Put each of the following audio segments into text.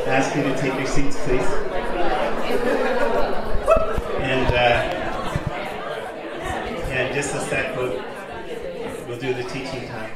ask you to take your seats, please. And just a sec, we'll do the teaching time.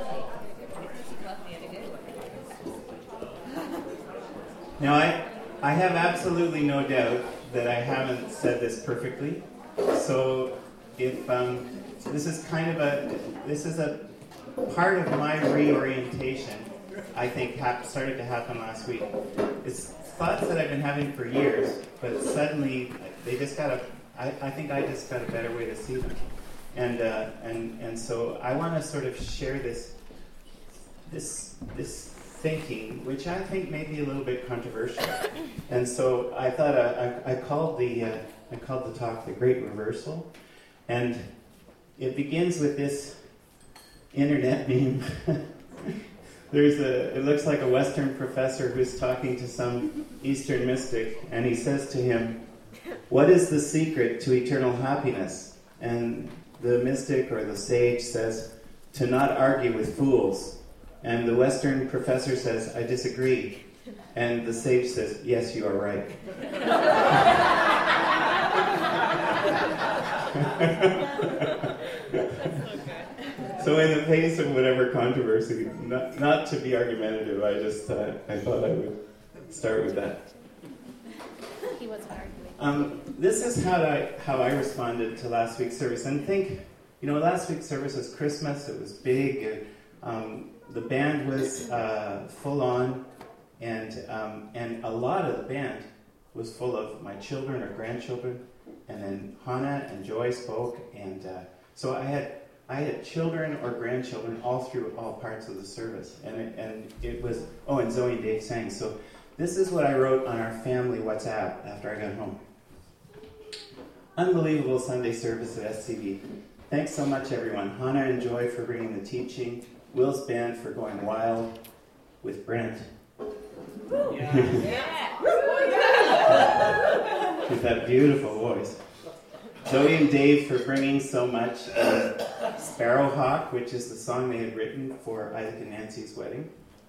Now, I have absolutely no doubt that I haven't said this perfectly. So if this is a part of my reorientation, I think started to happen last week. It's thoughts that I've been having for years, but suddenly they just I think I just got a better way to see them. And so I want to sort of share this thinking, which I think may be a little bit controversial. And so I thought I called the talk "The Great Reversal," and it begins with this internet meme. It looks like a Western professor who's talking to some Eastern mystic, and he says to him, "What is the secret to eternal happiness?" And the mystic or the sage says, "To not argue with fools." And the Western professor says, "I disagree." And the sage says, "Yes, you are right." So in the face of whatever controversy, not to be argumentative, I thought I would start with that. He wasn't arguing. This is how I responded to last week's service. And last week's service was Christmas. It was big. The band was full on, and a lot of the band was full of my children or grandchildren, and then Hannah and Joy spoke, and so I had children or grandchildren all through all parts of the service, and it was and Zoe and Dave sang. So this is what I wrote on our family WhatsApp after I got home. Unbelievable Sunday service at SCB. Thanks so much, everyone. Hannah and Joy for bringing the teaching. Will's band for going wild with Brent. Yeah. With that beautiful voice. Zoe and Dave for bringing so much. Sparrowhawk, which is the song they had written for Isaac and Nancy's wedding.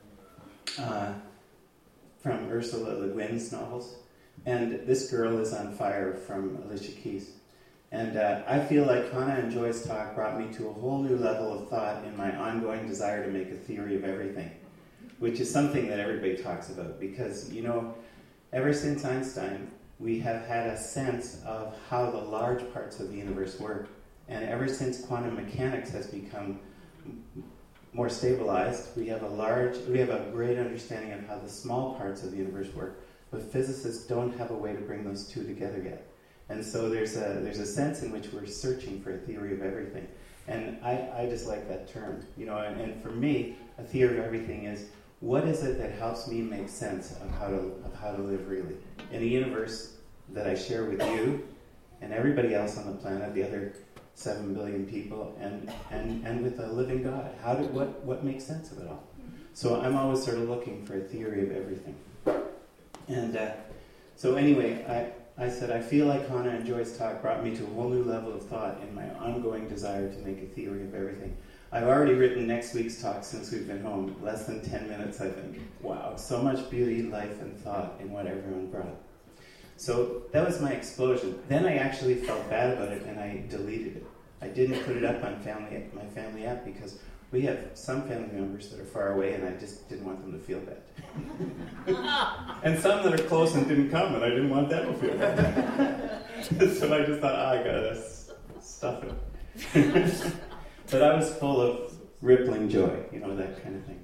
From Ursula Le Guin's novels. And This Girl is on Fire from Alicia Keys. And I feel like Hannah and Joy's talk brought me to a whole new level of thought in my ongoing desire to make a theory of everything, which is something that everybody talks about because, ever since Einstein, we have had a sense of how the large parts of the universe work. And ever since quantum mechanics has become more stabilized, we have a great understanding of how the small parts of the universe work, but physicists don't have a way to bring those two together yet. And so there's a sense in which we're searching for a theory of everything. And I just like that term. And for me, a theory of everything is, what is it that helps me make sense of how to live really? In a universe that I share with you and everybody else on the planet, the other 7 billion people, and with a living God. What makes sense of it all? So I'm always sort of looking for a theory of everything. And so anyway, I said, I feel like Hannah and Joy's talk brought me to a whole new level of thought in my ongoing desire to make a theory of everything. I've already written next week's talk since we've been home. Less than 10 minutes, I think. Wow, so much beauty, life, and thought in what everyone brought. So that was my explosion. Then I actually felt bad about it, and I deleted it. I didn't put it up on my family app because we have some family members that are far away, and I just didn't want them to feel bad. And some that are close and didn't come, and I didn't want them to feel bad. So I just thought, I gotta stuff it. But I was full of rippling joy, that kind of thing.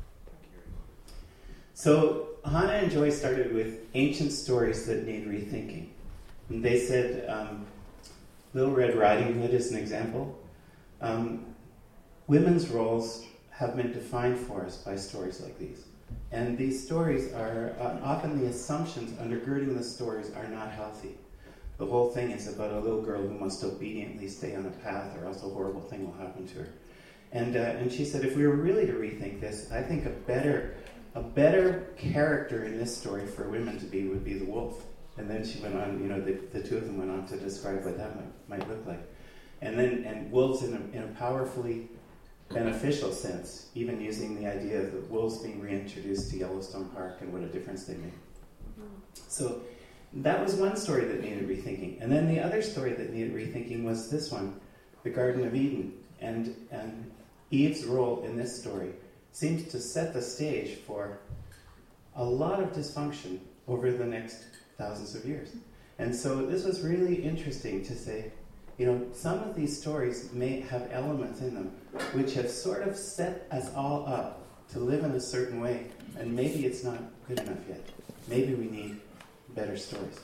So Hannah and Joy started with ancient stories that need rethinking. And they said, Little Red Riding Hood is an example. Women's roles have been defined for us by stories like these. And these stories are, often the assumptions undergirding the stories are not healthy. The whole thing is about a little girl who must obediently stay on a path or else a horrible thing will happen to her. And she said, if we were really to rethink this, I think a better character in this story for women to be would be the wolf. And then she went on, the two of them went on to describe what that might look like. And wolves in a powerfully beneficial sense, even using the idea of the wolves being reintroduced to Yellowstone Park and what a difference they make. So that was one story that needed rethinking. And then the other story that needed rethinking was this one, the Garden of Eden. And Eve's role in this story seems to set the stage for a lot of dysfunction over the next thousands of years. And so this was really interesting to say, some of these stories may have elements in them which have sort of set us all up to live in a certain way, and maybe it's not good enough yet. Maybe we need better stories.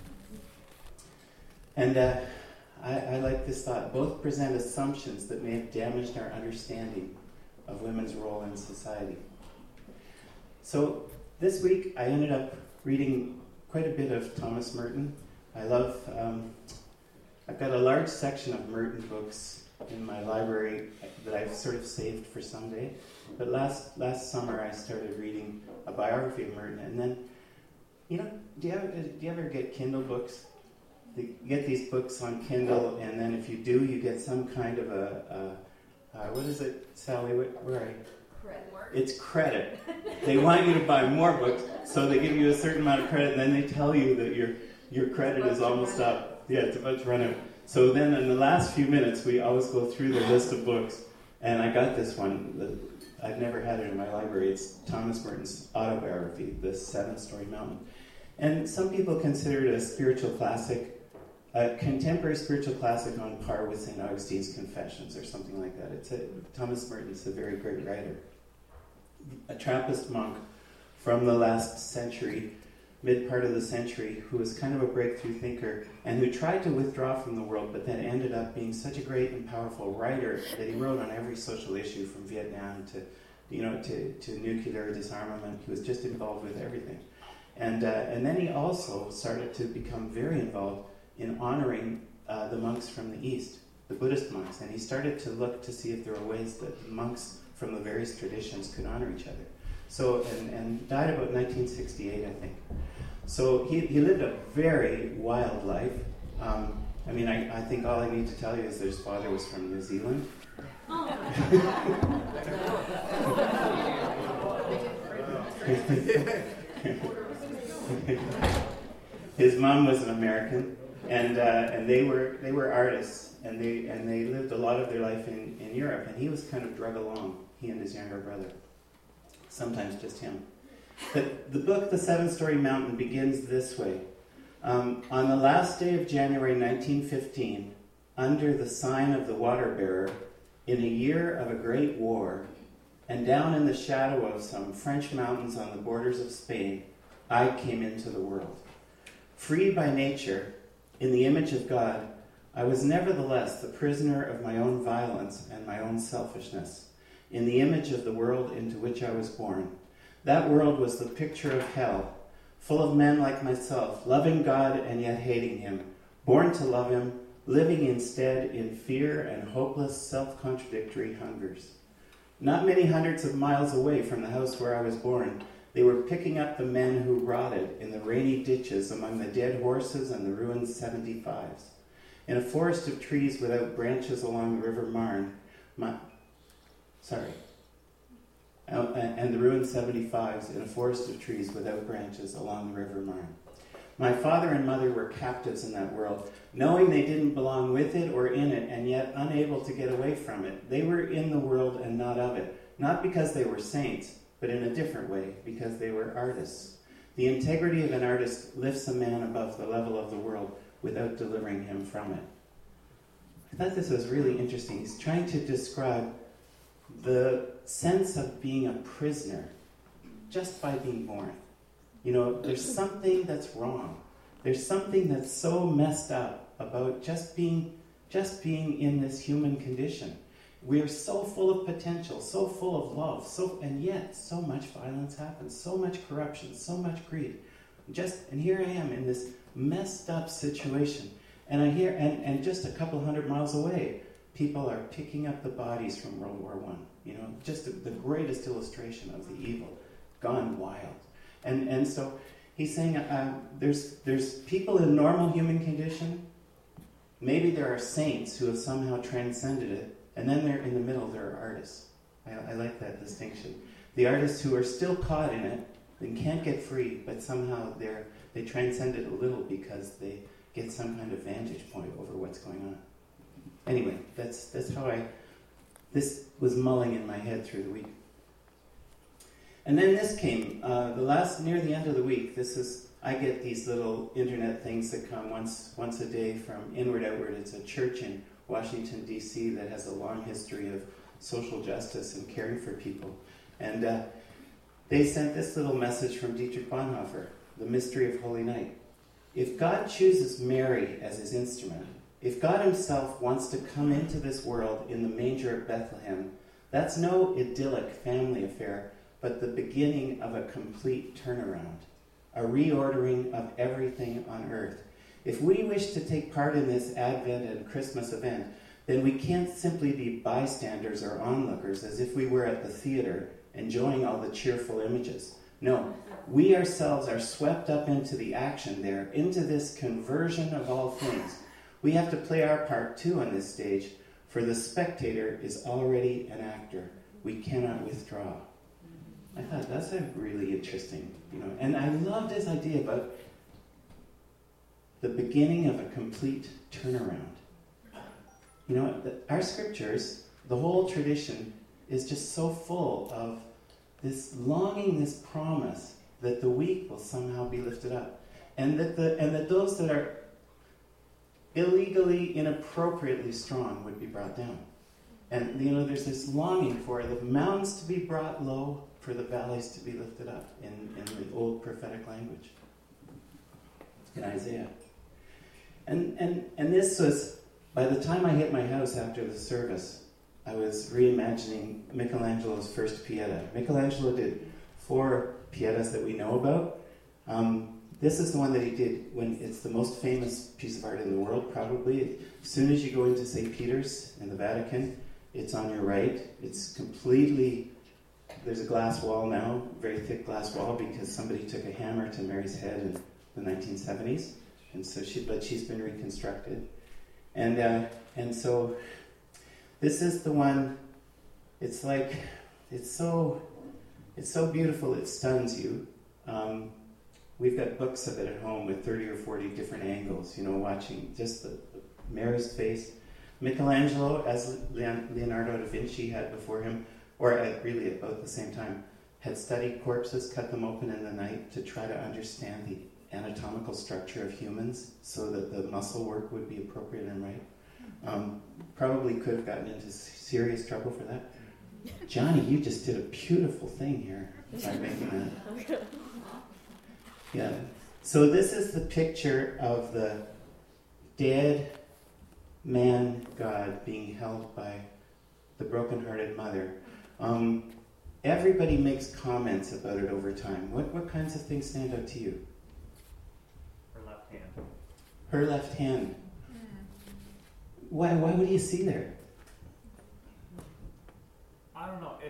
And I like this thought. Both present assumptions that may have damaged our understanding of women's role in society. So this week I ended up reading quite a bit of Thomas Merton. I love, I've got a large section of Merton books in my library that I've sort of saved for someday. But last summer I started reading a biography of Merton, and then, do you ever get Kindle books? You get these books on Kindle, and then if you do, you get some kind of a what is it, Sally? Where are you? Credit. It's credit. They want you to buy more books, so they give you a certain amount of credit, and then they tell you that your credit is almost up. Yeah, it's about to run out. So then in the last few minutes, we always go through the list of books, and I got this one. I've never had it in my library. It's Thomas Merton's autobiography, The Seven-Story Mountain. And some people consider it a spiritual classic, a contemporary spiritual classic on par with St. Augustine's Confessions or something like that. Thomas Merton's a very great writer. A Trappist monk from the last century, mid part of the century, who was kind of a breakthrough thinker and who tried to withdraw from the world, but then ended up being such a great and powerful writer that he wrote on every social issue from Vietnam to nuclear disarmament. He was just involved with everything. And then he also started to become very involved in honoring the monks from the East, the Buddhist monks. And he started to look to see if there were ways that the monks from the various traditions could honor each other. So, and died about 1968, I think. So he lived a very wild life. I think all I need to tell you is that his father was from New Zealand. His mom was an American, and they were artists, and they lived a lot of their life in Europe, and he was kind of drug along, he and his younger brother, sometimes just him. But the book, The Seven-Story Mountain, begins this way. On the last day of January 1915, under the sign of the water-bearer, in a year of a great war, and down in the shadow of some French mountains on the borders of Spain, I came into the world. Free by nature, in the image of God, I was nevertheless the prisoner of my own violence and my own selfishness, in the image of the world into which I was born. That world was the picture of hell, full of men like myself, loving God and yet hating him, born to love him, living instead in fear and hopeless self-contradictory hungers. Not many hundreds of miles away from the house where I was born, they were picking up the men who rotted in the rainy ditches among the dead horses and the ruined 75s. In a forest of trees without branches along the River Marne, and the ruined 75s in a forest of trees without branches along the River Marne. My father and mother were captives in that world, knowing they didn't belong with it or in it, and yet unable to get away from it. They were in the world and not of it, not because they were saints, but in a different way, because they were artists. The integrity of an artist lifts a man above the level of the world without delivering him from it. I thought this was really interesting. He's trying to describe the sense of being a prisoner just by being born. There's something that's wrong. There's something that's so messed up about just being in this human condition. We're so full of potential, so full of love, and yet so much violence happens, so much corruption, so much greed. And here I am in this messed up situation. And I hear, and just a couple hundred miles away, people are picking up the bodies from World War I. Just the greatest illustration of the evil, gone wild. And so he's saying there's people in normal human condition. Maybe there are saints who have somehow transcended it, And then in the middle, there are artists. I like that distinction. The artists who are still caught in it and can't get free, but somehow they transcend it a little because they get some kind of vantage point over what's going on. Anyway, that's how this was mulling in my head through the week. And then this came, near the end of the week. I get these little internet things that come once a day from Inward Outward. It's a church in Washington, D.C. that has a long history of social justice and caring for people. And they sent this little message from Dietrich Bonhoeffer, The Mystery of Holy Night. If God chooses Mary as his instrument, if God himself wants to come into this world in the manger of Bethlehem, that's no idyllic family affair, but the beginning of a complete turnaround, a reordering of everything on earth. If we wish to take part in this Advent and Christmas event, then we can't simply be bystanders or onlookers as if we were at the theater enjoying all the cheerful images. No, we ourselves are swept up into the action there, into this conversion of all things. We have to play our part too on this stage, for the spectator is already an actor. We cannot withdraw. I thought that's a really interesting, and I love this idea about the beginning of a complete turnaround. Our scriptures, the whole tradition, is just so full of this longing, this promise that the weak will somehow be lifted up, and that those that are illegally, inappropriately strong would be brought down. And there's this longing for the mountains to be brought low, for the valleys to be lifted up in the old prophetic language in Isaiah. And this was, by the time I hit my house after the service, I was reimagining Michelangelo's first Pieta. Michelangelo did 4 Pietas that we know about. This is the one that he did when it's the most famous piece of art in the world, probably. As soon as you go into St. Peter's in the Vatican, it's on your right. It's completely, there's a glass wall now, very thick glass wall, because somebody took a hammer to Mary's head in the 1970s. And so she's been reconstructed. And so this is the one, it's so beautiful it stuns you. We've got books of it at home with 30 or 40 different angles, watching just the Mary's face. Michelangelo, as Leonardo da Vinci had before him, or really at about the same time, had studied corpses, cut them open in the night to try to understand the anatomical structure of humans so that the muscle work would be appropriate and right. Probably could have gotten into serious trouble for that. Johnny, you just did a beautiful thing here by making that. Yeah. So this is the picture of the dead man God being held by the broken-hearted mother. Everybody makes comments about it over time. What kinds of things stand out to you? Her left hand. Her left hand. Why would you see there? I don't know.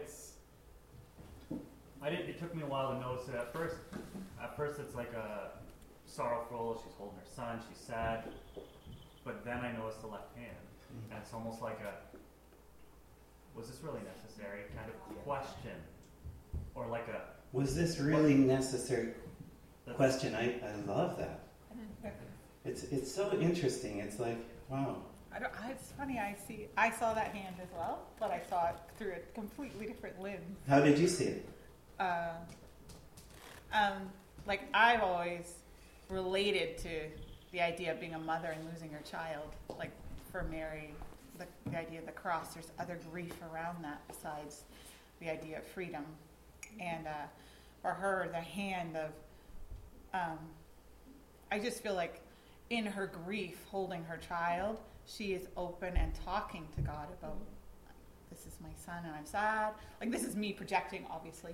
It took me a while to notice it at first. At first, it's like a sorrowful. She's holding her son. She's sad. But then I noticed the left hand, and it's almost like was this really necessary? Kind of question, or like a. Was this really necessary? Question. I love that. It's so interesting. It's like, wow. It's funny. I saw that hand as well, but I saw it through a completely different lens. How did you see it? Like I've always related to the idea of being a mother and losing her child. Like for Mary, the idea of the cross. There's other grief around that besides the idea of freedom, and for her, the hand of. I just feel like in her grief, holding her child, she is open and talking to God about, this is my son and I'm sad. Like, this is me projecting, obviously.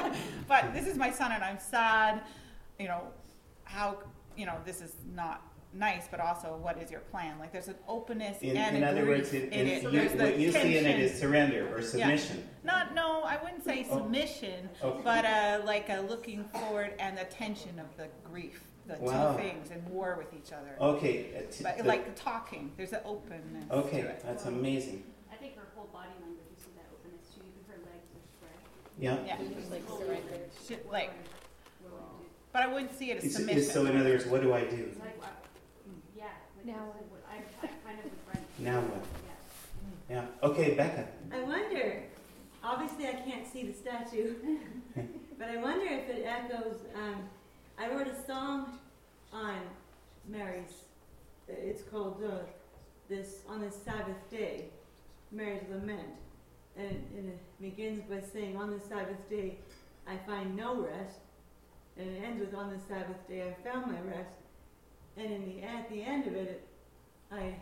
But this is my son and I'm sad. How, this is not nice, but also what is your plan? Like there's an openness In and a other grief words, in it. what There's the you see in it tension. is surrender or submission. No, I wouldn't say submission, Okay. but like a looking forward and the tension of the grief, the Wow. two things, and war with each other. Okay. But like talking, there's an openness to Okay, it. that's amazing. I think her whole body language, you see that openness too. Even her legs are spread. Yeah. Yeah, Just like surrender. like, Willing to. but I wouldn't see it as It's, submission. so in other words, what do I do? It's like, yeah. Like Now this is what I kind of was right. Now what? Yeah. Yeah. Okay, Becca. I wonder, obviously I can't see the statue, but I wonder if it echoes, I wrote a song on Mary's, it's called On This Sabbath Day, Mary's Lament, and it begins by saying, on this Sabbath day I find no rest, and it ends with, on this Sabbath day I found my rest, and at the end of it, I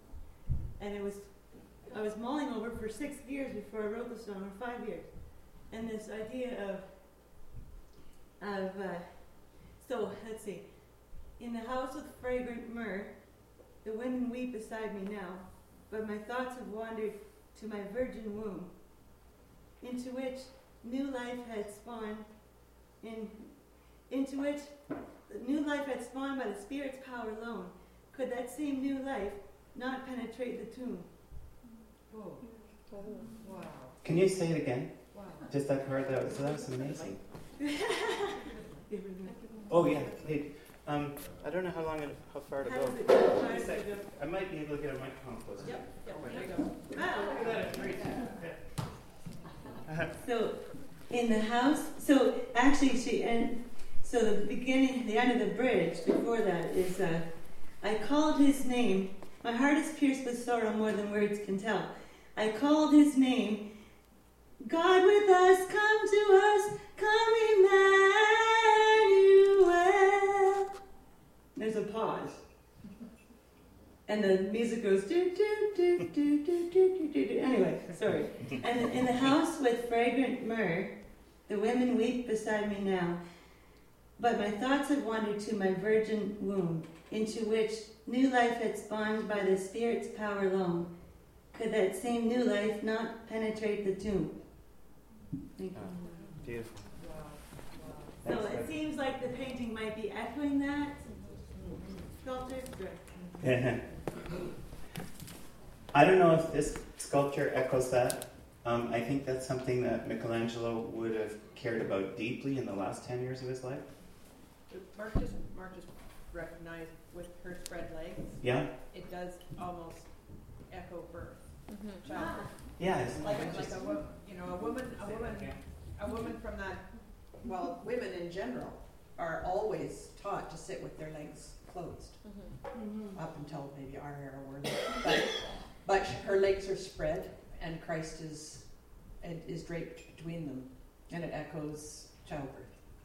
was mulling over for 6 years before I wrote the song, or 5 years. And this idea so let's see. In the house with fragrant myrrh, the women weep beside me now, but my thoughts have wandered to my virgin womb, into which new life had spawned by the Spirit's power alone. Could that same new life not penetrate the tomb? Oh, wow. Can you say it again? Wow. Just that part. That was amazing. Oh yeah. Hey, I don't know how far to How go. does it go? How does it go? I might be able to get a microphone closer. Yep, there you go. Ah. So, in the house, so actually so the end of the bridge before that is, I called his name, my heart is pierced with sorrow more than words can tell. I called his name, God with us, come to us, come Emmanuel. There's a pause. And the music goes do do do do do do do do. Anyway, sorry. And in the house with fragrant myrrh, the women weep beside me now. But my thoughts have wandered to my virgin womb, into which new life had spawned by the Spirit's power alone. Could that same new life not penetrate the tomb? Thank you. Beautiful. So it seems like the painting might be echoing that. Sculptor? Right. I don't know if this sculpture echoes that. I think that's something that Michelangelo would have cared about deeply in the last 10 years of his life. Mark just recognized with her spread legs, Yeah? it does almost echo birth. Mm-hmm. Childbirth. Yeah, it's Like a woman from that, well, women in general are always taught to sit with their legs closed Mm-hmm. up until maybe our era were. But her legs are spread and Christ is draped between them, and it echoes childbirth.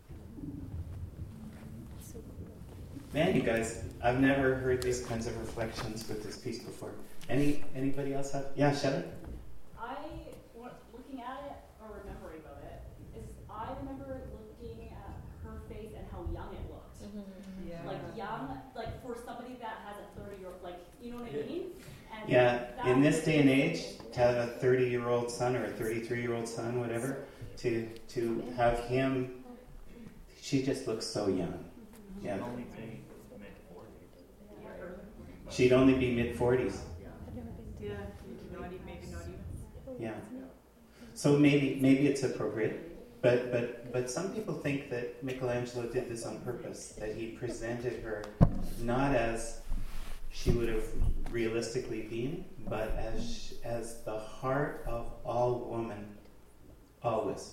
Man, you guys, I've never heard these kinds of reflections with this piece before. Anybody else have? Yeah, Shelly? Looking at it or remembering about it, I remember looking at her face and how young it looked. Mm-hmm. Yeah. Like young, like for somebody that has a 30-year-old, like, you know what I mean? And Yeah, in that- this day and age, to have a 30-year-old son or a 33-year-old son, whatever, to have him, she just looks so young. Yeah. She'd only be mid-40s. She'd only be mid-40s. Yeah. Maybe not even. Yeah. So maybe it's appropriate, but some people think that Michelangelo did this on purpose, that he presented her not as she would have realistically been, but as the heart of all woman, always.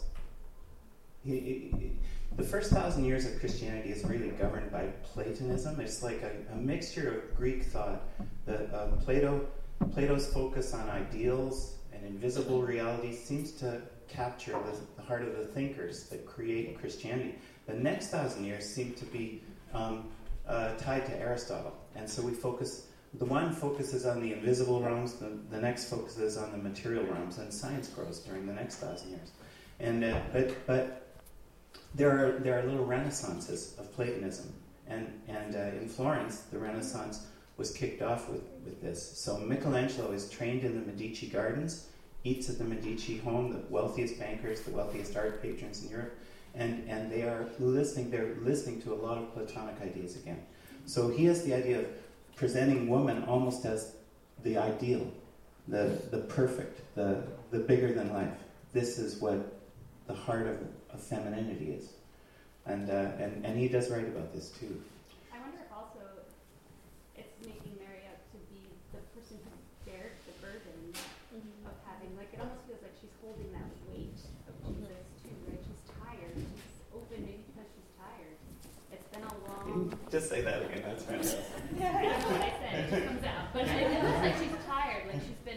The first 1,000 years of Christianity is really governed by Platonism. It's like a mixture of Greek thought. Plato's focus on ideals and invisible reality seems to capture the heart of the thinkers that create Christianity. The next 1,000 years seem to be tied to Aristotle. And so the one focuses on the invisible realms, the next focuses on the material realms, and science grows during the next 1,000 years. And but there are little renaissances of Platonism And in Florence, the Renaissance was kicked off with this. So Michelangelo is trained in the Medici gardens, eats at the Medici home, the wealthiest bankers, the wealthiest art patrons in Europe, and they're listening to a lot of Platonic ideas again. So he has the idea of presenting woman almost as the ideal, the perfect, the bigger than life. This is what the heart of femininity is. And he does write about this too. I wonder if also it's making Mary out to be the person who bears the burden of having, like, it almost feels like she's holding that weight of Jesus too, right? She's tired. She's open maybe because she's tired. It's been a long... Just say that again, that's fantastic. I don't know what I said, it just comes out. But it looks like she's tired, like she's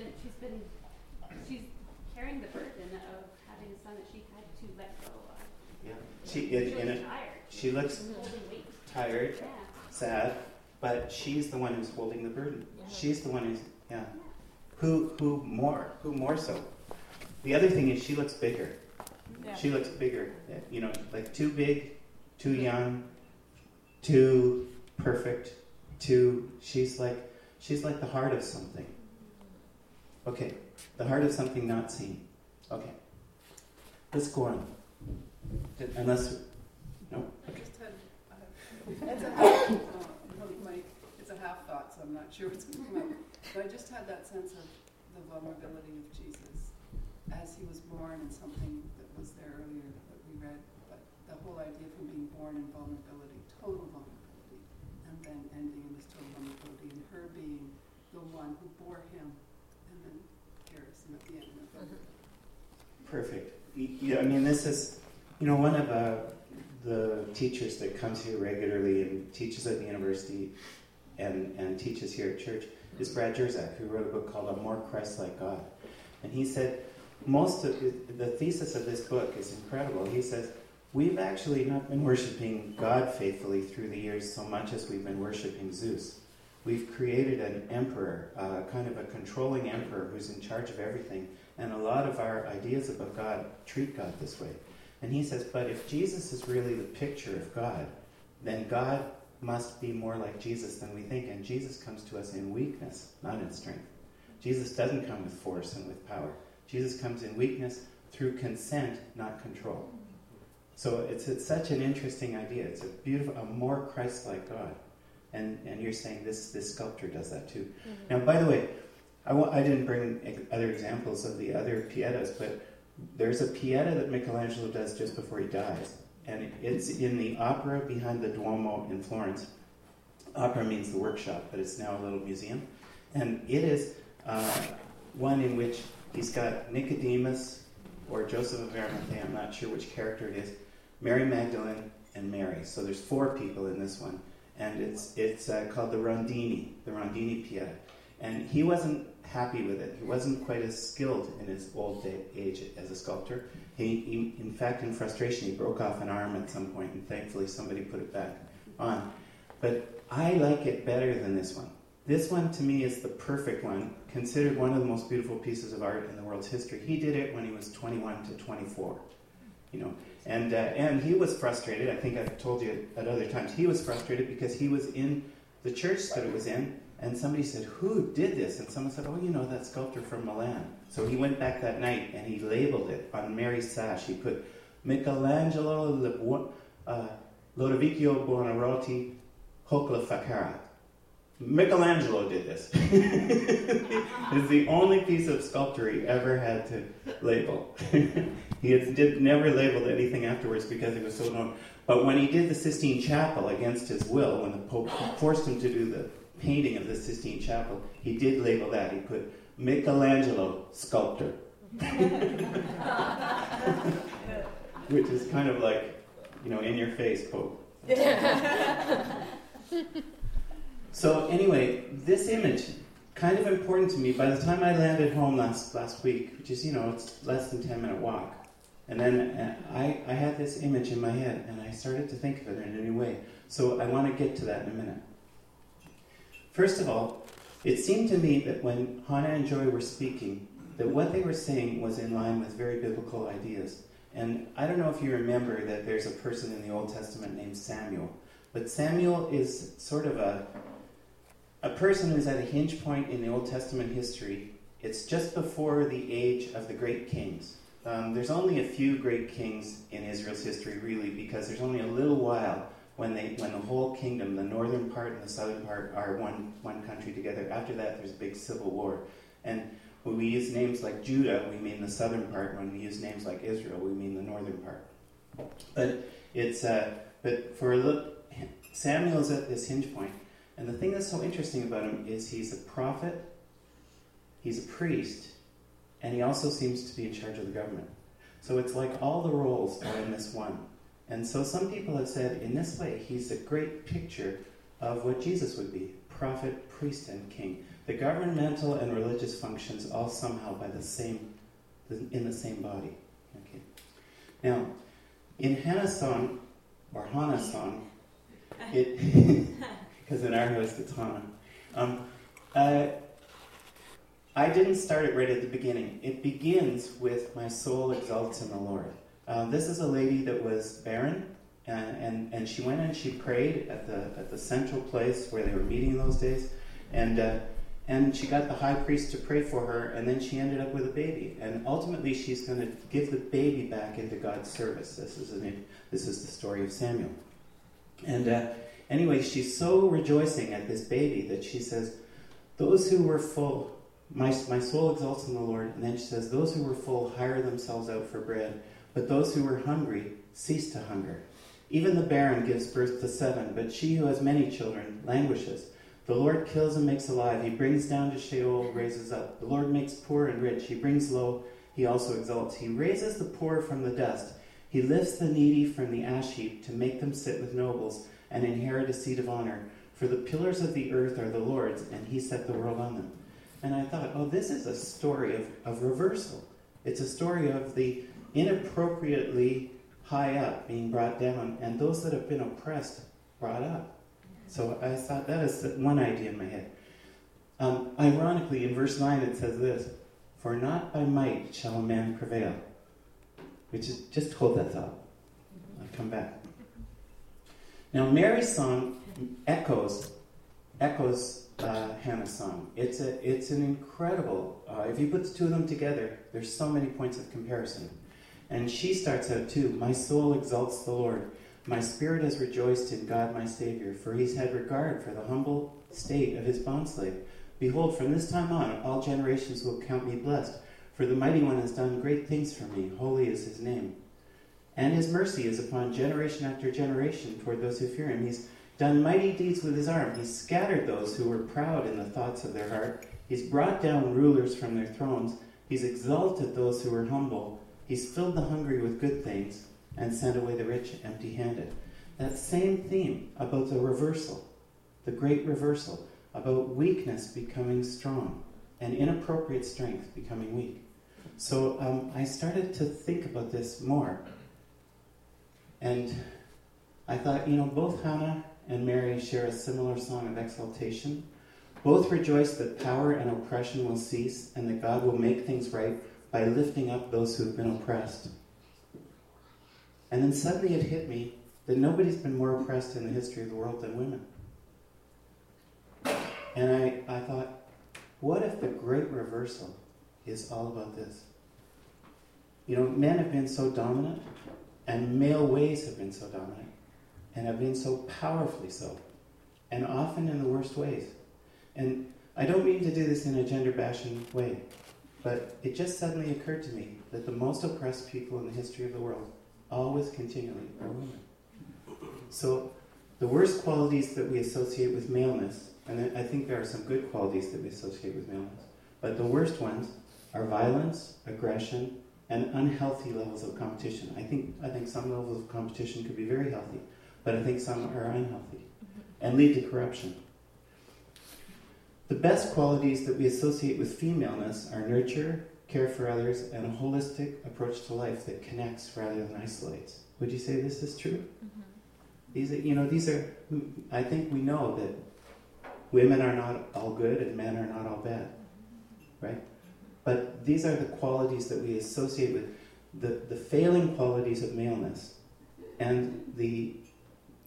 carrying the burden of having a son that she had to let go of. Yeah. Tired. She looks Holding weight. tired, Yeah. sad, but she's the one who's holding the burden. She's the one who's, yeah. Who more so? The other thing is she looks bigger. Yeah. She looks bigger. You know, like too big, too young, too perfect, she's like the heart of something. Okay, the heart of something not seen. Okay, let's go on. Unless, no? I just had, it's a half, it's a half thought, so I'm not sure what's going to come out. But I just had that sense of the vulnerability of Jesus as he was born, and something that was there earlier that we read. But the whole idea of him being born in vulnerability, total vulnerability, and then ending in this total vulnerability, and her being the one who bore him, and then carries him at the end of it. Perfect. Yeah, I mean, this is, one of the teachers that comes here regularly and teaches at the university and teaches here at church is Brad Jersak, who wrote a book called A More Christ-Like God. And he said, the thesis of this book is incredible. He says, we've actually not been worshiping God faithfully through the years so much as we've been worshiping Zeus. We've created an emperor, kind of a controlling emperor who's in charge of everything. And a lot of our ideas about God treat God this way. And he says, but if Jesus is really the picture of God, then God must be more like Jesus than we think. And Jesus comes to us in weakness, not in strength. Jesus doesn't come with force and with power. Jesus comes in weakness through consent, not control. So it's such an interesting idea. It's a more Christ-like God. And you're saying this sculptor does that too. Mm-hmm. Now, by the way, I didn't bring other examples of the other Pietas, but there's a Pieta that Michelangelo does just before he dies. And it's in the Opera behind the Duomo in Florence. Opera means the workshop, but it's now a little museum. And it is one in which he's got Nicodemus or Joseph of Arimathea, I'm not sure which character it is, Mary Magdalene, and Mary. So there's 4 people in this one. And it's called the Rondini Pieta. And he wasn't happy with it. He wasn't quite as skilled in his old age as a sculptor. He, in fact, in frustration, he broke off an arm at some point, and thankfully somebody put it back on. But I like it better than this one. This one, to me, is the perfect one, considered one of the most beautiful pieces of art in the world's history. He did it when he was 21 to 24, And he was frustrated. I think I've told you at other times. He was frustrated because he was in the church that it was in, and somebody said, who did this? And someone said, that sculptor from Milan. So he went back that night and he labeled it on Mary's sash. He put Michelangelo Lodovico Buonarroti Hocla Faccara. Michelangelo did this. It's the only piece of sculpture he ever had to label. He never labeled anything afterwards because he was so known. But when he did the Sistine Chapel against his will, when the Pope forced him to do the painting of the Sistine Chapel, he did label that. He put Michelangelo, sculptor. Which is kind of like, in your face, Pope. So anyway, this image, kind of important to me. By the time I landed home last week, which is, it's less than 10-minute walk, and then I had this image in my head, and I started to think of it in a new way. So I want to get to that in a minute. First of all, it seemed to me that when Hannah and Joy were speaking, that what they were saying was in line with very biblical ideas. And I don't know if you remember that there's a person in the Old Testament named Samuel. But Samuel is sort of a person who's at a hinge point in the Old Testament history. It's just before the age of the great kings. There's only a few great kings in Israel's history, really, because there's only a little while when the whole kingdom, the northern part and the southern part, are one country together. After that, there's a big civil war. And when we use names like Judah, we mean the southern part. When we use names like Israel, we mean the northern part. But for a look, Samuel's at this hinge point. And the thing that's so interesting about him is he's a prophet, he's a priest, and he also seems to be in charge of the government. So it's like all the roles are in this one. And so some people have said, in this way, he's a great picture of what Jesus would be: prophet, priest, and king. The governmental and religious functions all somehow in the same body. Okay. Now, in Hannah's song, or Hannah's song, because in our house it's Hannah, I didn't start it right at the beginning. It begins with "My soul exalts in the Lord." This is a lady that was barren, and she went and she prayed at the central place where they were meeting in those days, and she got the high priest to pray for her, and then she ended up with a baby, and ultimately she's going to give the baby back into God's service. This is the story of Samuel, and anyway, she's so rejoicing at this baby that she says, "Those who were full." My soul exalts in the Lord. And then she says, "Those who were full hire themselves out for bread, but those who were hungry cease to hunger. Even the barren gives birth to 7, but she who has many children languishes. The Lord kills and makes alive. He brings down to Sheol, raises up. The Lord makes poor and rich. He brings low. He also exalts. He raises the poor from the dust. He lifts the needy from the ash heap to make them sit with nobles and inherit a seat of honor. For the pillars of the earth are the Lord's, and he set the world on them." And I thought, this is a story of reversal. It's a story of the inappropriately high up being brought down, and those that have been oppressed brought up. So I thought that is one idea in my head. Ironically, in verse 9 it says this: "For not by might shall a man prevail." Which is, just hold that thought. I'll come back. Now Mary's song echoes Hannah's song. It's an incredible. If you put the two of them together, there's so many points of comparison. And she starts out too: "My soul exalts the Lord. My spirit has rejoiced in God my Savior, for he's had regard for the humble state of his bondslave. Behold, from this time on, all generations will count me blessed, for the Mighty One has done great things for me. Holy is his name. And his mercy is upon generation after generation toward those who fear him. He's done mighty deeds with his arm. He's scattered those who were proud in the thoughts of their heart. He's brought down rulers from their thrones. He's exalted those who were humble. He's filled the hungry with good things and sent away the rich empty-handed." That same theme about the reversal, the great reversal, about weakness becoming strong and inappropriate strength becoming weak. So I started to think about this more. And I thought, both Hannah and Mary share a similar song of exaltation. Both rejoice that power and oppression will cease and that God will make things right by lifting up those who have been oppressed. And then suddenly it hit me that nobody's been more oppressed in the history of the world than women. And I thought, what if the great reversal is all about this? Men have been so dominant, and male ways have been so dominant, and have been so powerfully so, and often in the worst ways. And I don't mean to do this in a gender-bashing way, but it just suddenly occurred to me that the most oppressed people in the history of the world, always continually, are women. So the worst qualities that we associate with maleness, and I think there are some good qualities that we associate with maleness, but the worst ones are violence, aggression, and unhealthy levels of competition. I think some levels of competition could be very healthy, but I think some are unhealthy and lead to corruption. The best qualities that we associate with femaleness are nurture, care for others, and a holistic approach to life that connects rather than isolates. Would you say this is true? Mm-hmm. These are. I think we know that women are not all good and men are not all bad, right? But these are the qualities that we associate with the failing qualities of maleness and the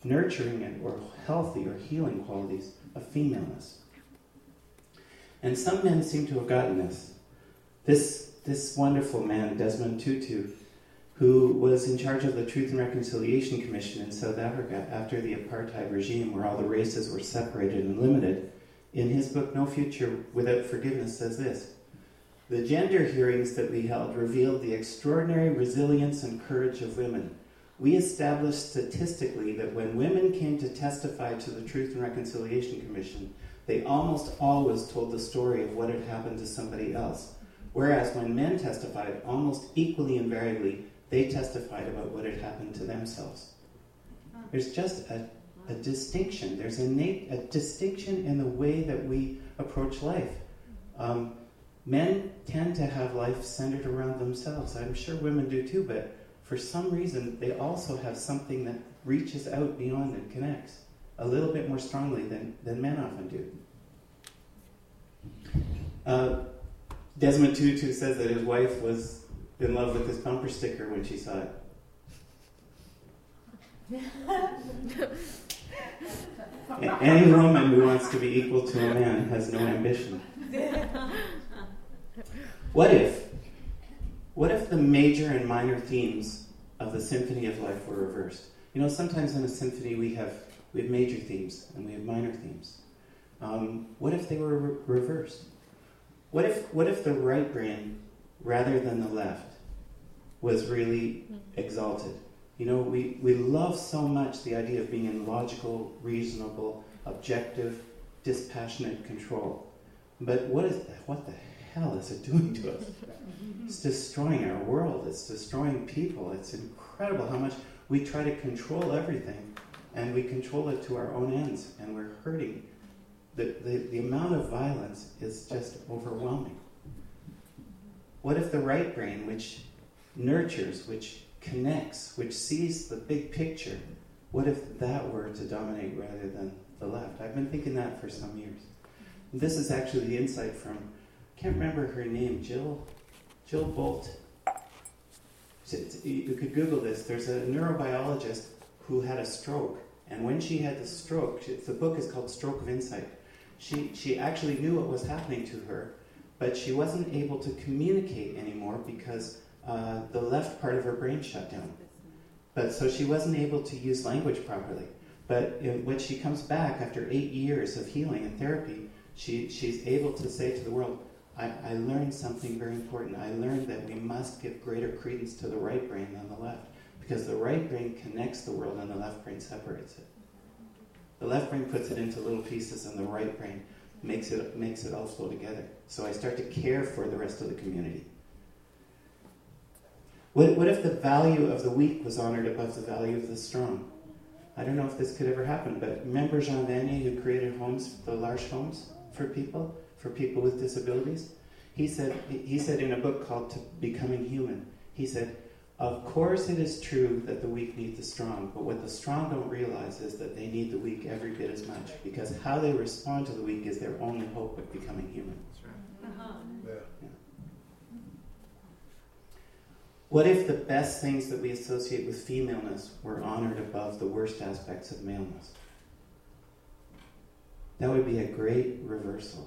nurturing or healthy or healing qualities of femaleness. And some men seem to have gotten this. This wonderful man, Desmond Tutu, who was in charge of the Truth and Reconciliation Commission in South Africa after the apartheid regime where all the races were separated and limited, in his book No Future Without Forgiveness says this: "The gender hearings that we held revealed the extraordinary resilience and courage of women. We established statistically that when women came to testify to the Truth and Reconciliation Commission, they almost always told the story of what had happened to somebody else. Whereas when men testified, almost equally invariably, they testified about what had happened to themselves." There's just a distinction. There's a distinction in the way that we approach life. Men tend to have life centered around themselves. I'm sure women do too, but for some reason, they also have something that reaches out beyond and connects a little bit more strongly than men often do. Desmond Tutu says that his wife was in love with his bumper sticker when she saw it. Any woman who wants to be equal to a man has no ambition. What if the major and minor themes of the Symphony of Life were reversed? You know, sometimes in a symphony we have major themes and we have minor themes. What if they were reversed? What if the right brain, rather than the left, was really exalted? You know, we love so much the idea of being in logical, reasonable, objective, dispassionate control. But what the hell is it doing to us? It's destroying our world. It's destroying people. It's incredible how much we try to control everything, and we control it to our own ends, and we're hurting. The amount of violence is just overwhelming. What if the right brain, which nurtures, which connects, which sees the big picture, what if that were to dominate rather than the left? I've been thinking that for some years. This is actually the insight from, I can't remember her name, Jill Bolt. You could Google this. There's a neurobiologist who had a stroke, and when she had the stroke, the book is called Stroke of Insight. She actually knew what was happening to her, but she wasn't able to communicate anymore because the left part of her brain shut down. But so she wasn't able to use language properly. But when she comes back after 8 years of healing and therapy, she's able to say to the world, I learned something very important. I learned that we must give greater credence to the right brain than the left, because the right brain connects the world and the left brain separates it. The left brain puts it into little pieces, and the right brain makes it all flow together. So I start to care for the rest of the community. What if the value of the weak was honored above the value of the strong? I don't know if this could ever happen, but remember Jean Vanier, who created homes, the L'Arche homes for people with disabilities? He said in a book called Becoming Human, he said, "Of course it is true that the weak need the strong, but what the strong don't realize is that they need the weak every bit as much, because how they respond to the weak is their only hope of becoming human." That's right. Yeah. What if the best things that we associate with femaleness were honored above the worst aspects of maleness? That would be a great reversal.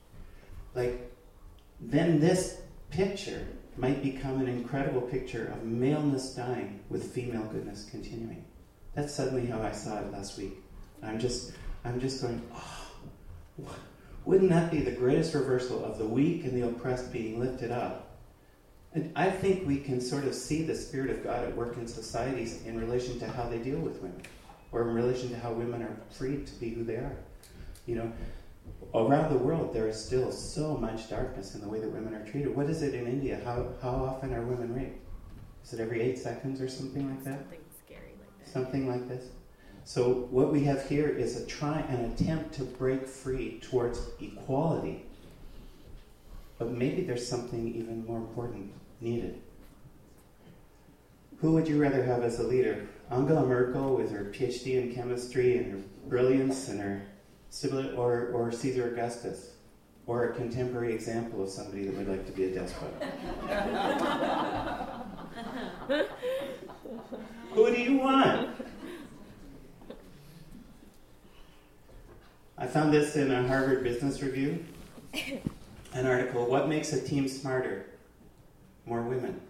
Then this picture might become an incredible picture of maleness dying with female goodness continuing. That's suddenly how I saw it last week. I'm just going, wouldn't that be the greatest reversal of the weak and the oppressed being lifted up? And I think we can sort of see the Spirit of God at work in societies in relation to how they deal with women, or in relation to how women are free to be who they are. You know, around the world there is still so much darkness in the way that women are treated. What is it in India? How often are women raped? Is it every 8 seconds or something like that? Something scary like that. Something like this. So what we have here is an attempt to break free towards equality. But maybe there's something even more important needed. Who would you rather have as a leader? Angela Merkel with her PhD in chemistry and her brilliance and her stability, or Caesar Augustus? Or a contemporary example of somebody that would like to be a despot? Who do you want? I found this in a Harvard Business Review, an article, What Makes a Team Smarter? More women.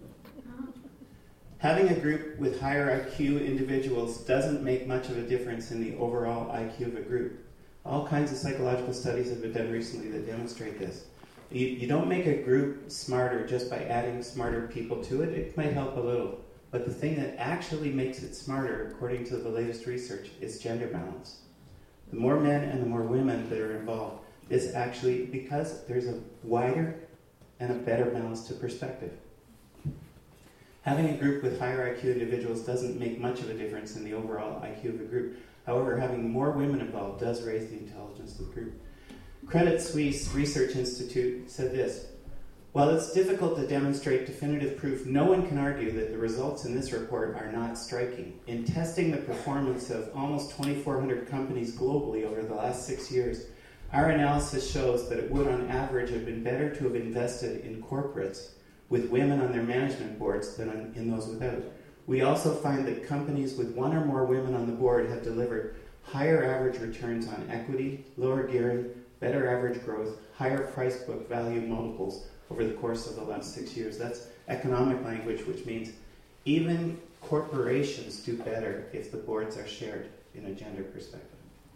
Having a group with higher IQ individuals doesn't make much of a difference in the overall IQ of a group. All kinds of psychological studies have been done recently that demonstrate this. You don't make a group smarter just by adding smarter people to it. It might help a little. But the thing that actually makes it smarter, according to the latest research, is gender balance. The more men and the more women that are involved, is actually because there's a wider and a better balance to perspective. Having a group with higher IQ individuals doesn't make much of a difference in the overall IQ of a group. However, having more women involved does raise the intelligence of the group. Credit Suisse Research Institute said this, while it's difficult to demonstrate definitive proof, no one can argue that the results in this report are not striking. In testing the performance of almost 2,400 companies globally over the last 6 years, our analysis shows that it would on average have been better to have invested in corporates with women on their management boards than in those without. We also find that companies with one or more women on the board have delivered higher average returns on equity, lower gearing, better average growth, higher price book value multiples over the course of the last 6 years. That's economic language, which means even corporations do better if the boards are shared in a gender perspective.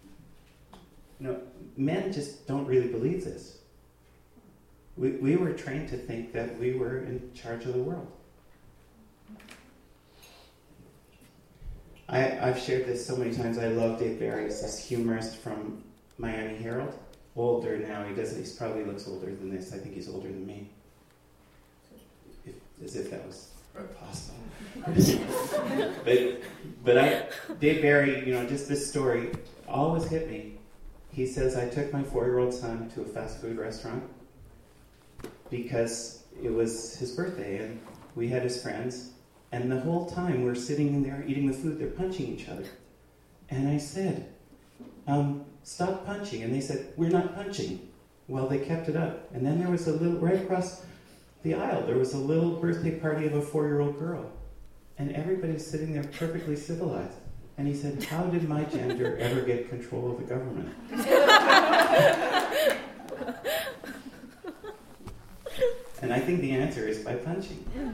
Men just don't really believe this. We were trained to think that we were in charge of the world. I've shared this so many times. I love Dave Barry. He's this humorist from Miami Herald. Older now. He probably looks older than this. I think he's older than me. As if that was possible. Dave Barry, just this story always hit me. He says, I took my 4-year-old son to a fast food restaurant because it was his birthday and we had his friends, and the whole time we're sitting in there eating the food, they're punching each other. And I said, stop punching. And they said, we're not punching. Well, they kept it up. And then there was right across the aisle, there was a little birthday party of a 4-year-old girl. And everybody's sitting there perfectly civilized. And he said, how did my gender ever get control of the government? And I think the answer is by punching.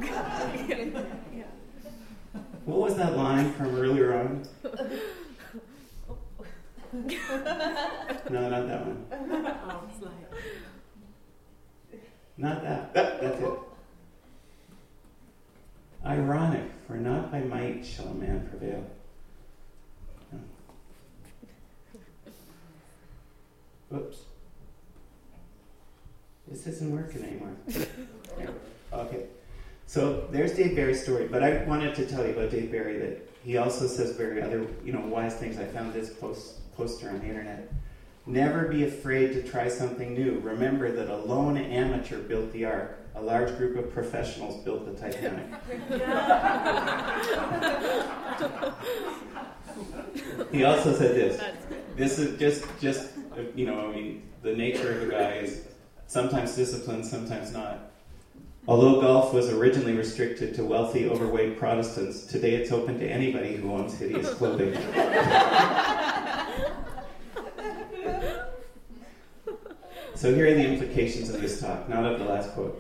What was that line from earlier on? No, not that one. Not that. That's it. Ironic, for not by might shall a man prevail. Whoops. This isn't working anymore. Okay. So there's Dave Barry's story, but I wanted to tell you about Dave Barry that he also says very other, wise things. I found this poster on the internet. Never be afraid to try something new. Remember that a lone amateur built the Ark. A large group of professionals built the Titanic. He also said this. This is just the nature of the guy is sometimes disciplined, sometimes not. Although golf was originally restricted to wealthy, overweight Protestants, today it's open to anybody who owns hideous clothing. So here are the implications of this talk, not of the last quote.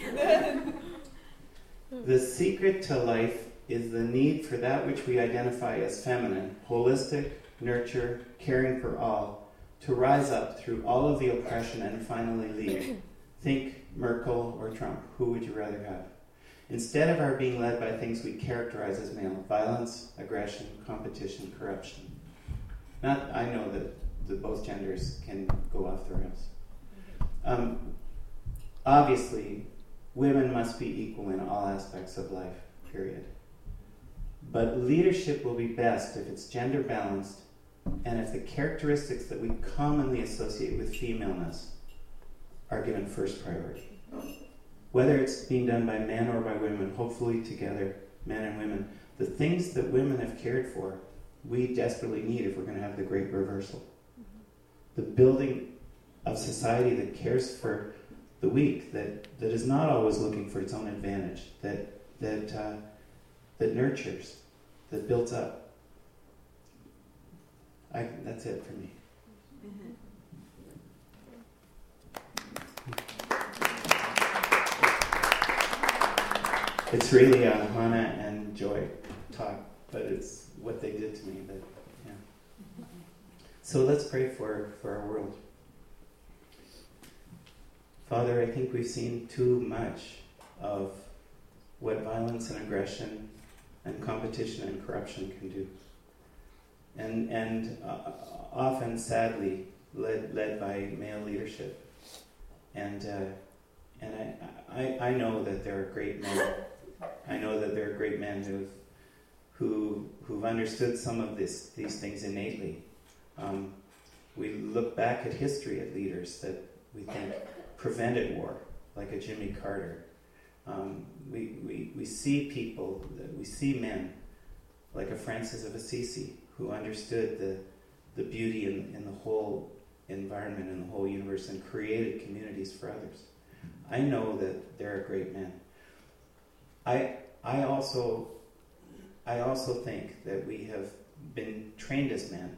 The secret to life is the need for that which we identify as feminine, holistic, nurture, caring for all, to rise up through all of the oppression and finally lead. Think Merkel or Trump. Who would you rather have? Instead of our being led by things we characterize as male, violence, aggression, competition, corruption. I know that both genders can go off the rails. Obviously, women must be equal in all aspects of life, period. But leadership will be best if it's gender balanced and if the characteristics that we commonly associate with femaleness are given first priority. Whether it's being done by men or by women, hopefully together, men and women, the things that women have cared for, we desperately need if we're going to have the great reversal. The building of society that cares for the weak, that is not always looking for its own advantage, that nurtures, that builds up. That's it for me. It's really a Hannah and Joy talk, but it's what they did to me. But yeah. So let's pray for our world. Father, I think we've seen too much of what violence and aggression and competition and corruption can do, and often, sadly, led by male leadership. And I know that there are great men. I know that there are great men who've understood some of these things innately. We look back at history at leaders that we think prevented war, like a Jimmy Carter. We see people, we see men, like a Francis of Assisi, who understood the beauty in the whole environment and the whole universe and created communities for others. I know that there are great men. I also think that we have been trained as men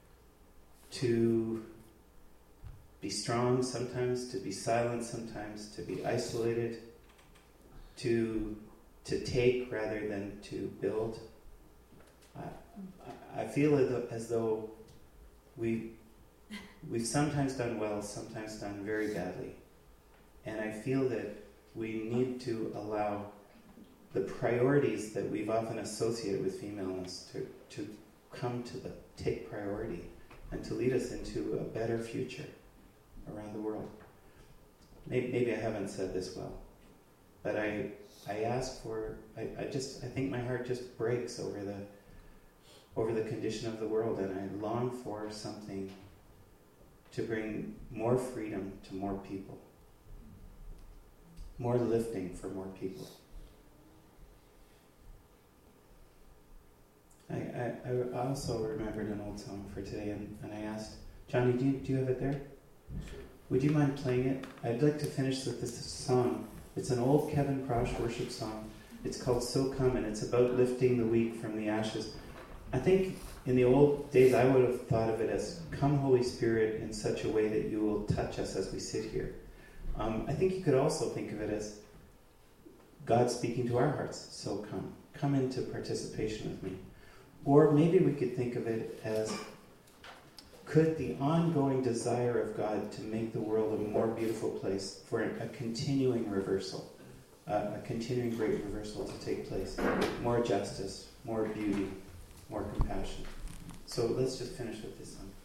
to be strong sometimes, to be silent sometimes, to be isolated, to take rather than to build. I feel as though we've sometimes done well, sometimes done very badly. And I feel that we need to allow the priorities that we've often associated with femaleness to come to take priority and to lead us into a better future around the world. Maybe I haven't said this well, but I ask for, I think my heart just breaks over the condition of the world, and I long for something to bring more freedom to more people, more lifting for more people. I also remembered an old song for today, and I asked, Johnny, do you have it there? Would you mind playing it? I'd like to finish with this song. It's an old Kevin Crouch worship song. It's called So Come, and it's about lifting the weak from the ashes. I think in the old days I would have thought of it as, come Holy Spirit in such a way that you will touch us as we sit here. I think you could also think of it as God speaking to our hearts. So come into participation with me. Or maybe we could think of it as, could the ongoing desire of God to make the world a more beautiful place for a continuing reversal, a continuing great reversal to take place, more justice, more beauty, more compassion. So let's just finish with this song.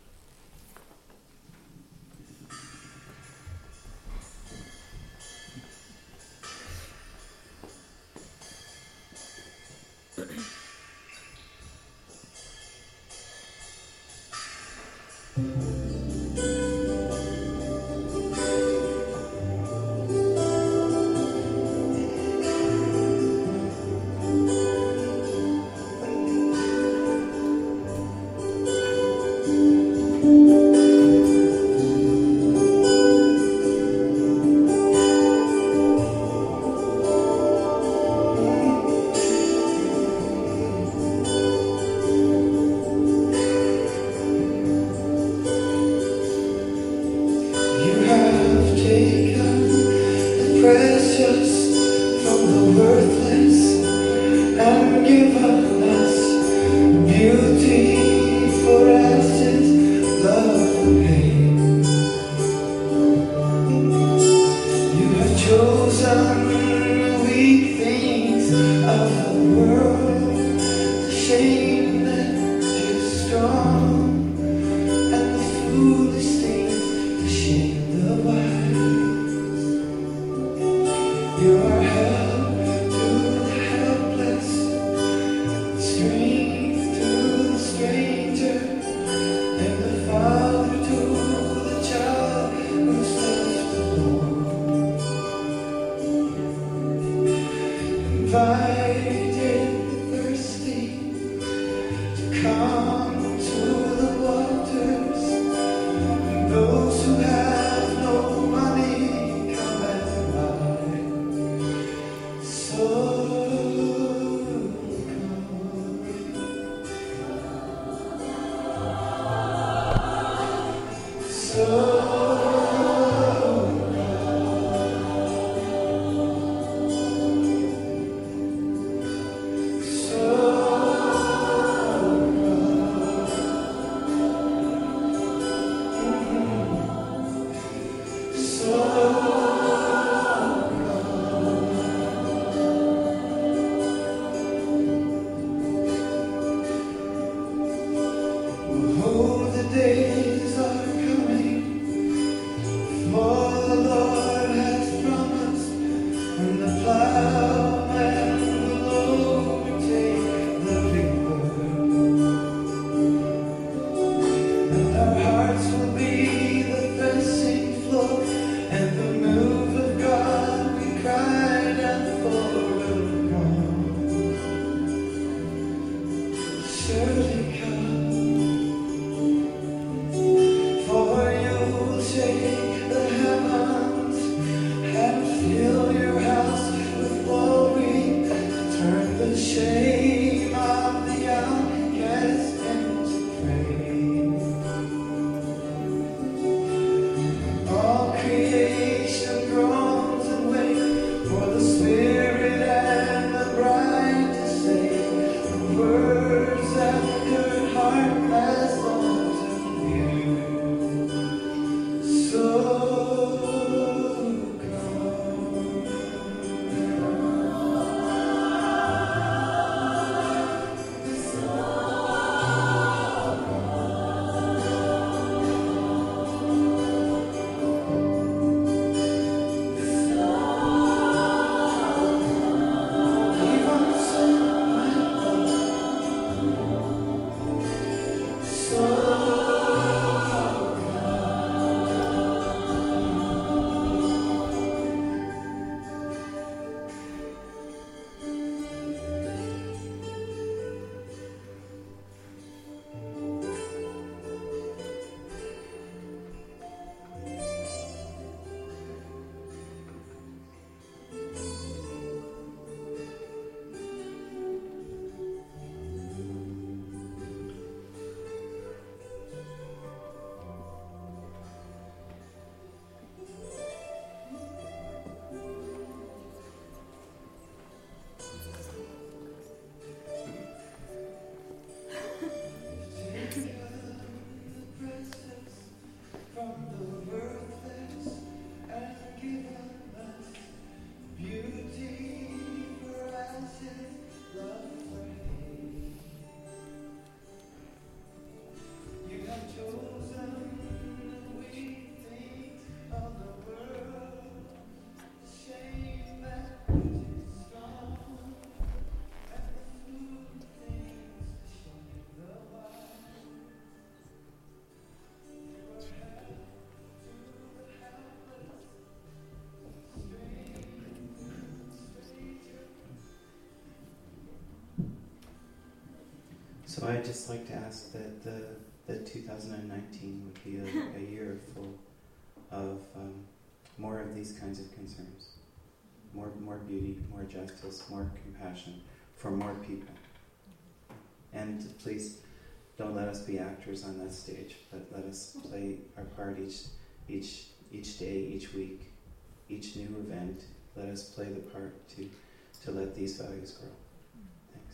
So I'd just like to ask that that 2019 would be a year full of more of these kinds of concerns, more beauty, more justice, more compassion for more people. And please don't let us be actors on that stage, but let us play our part each day, each week, each new event. Let us play the part to let these values grow. Thanks.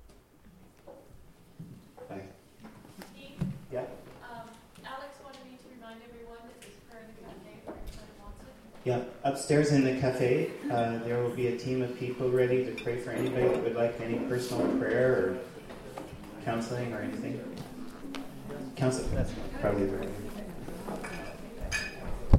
Bye. Steve? Yeah? Alex wanted me to remind everyone that there's prayer in the cafe for anyone who wants it. Yeah, upstairs in the cafe, there will be a team of people ready to pray for anybody that would like any personal prayer or counseling or anything. Counseling, that's probably the right word.